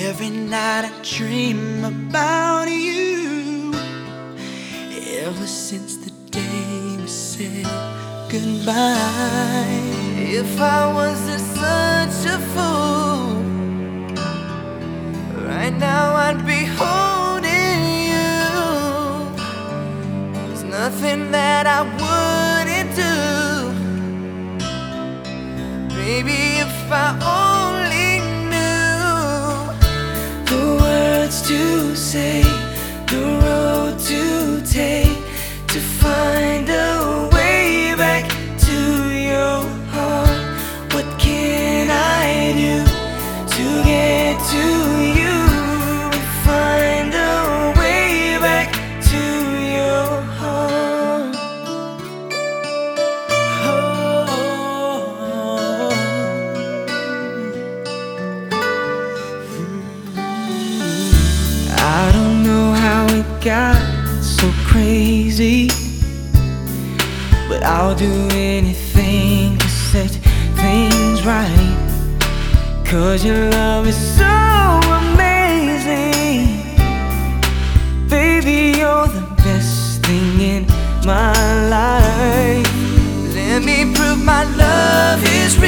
Every night I dream about you. Ever since the day we said goodbye. If I wasn't such a fool, right now I'd be holding you. There's nothing that I wouldn't do. Baby, if I only knew the words to say, the road to take, to find a way back to your heart. What can I do to get to you? Find a way back to your heart. I don't know how it got so crazy, but I'll do anything to set things right. 'Cause your love is so amazing. Baby, you're the best thing in my life. Let me prove my love is real.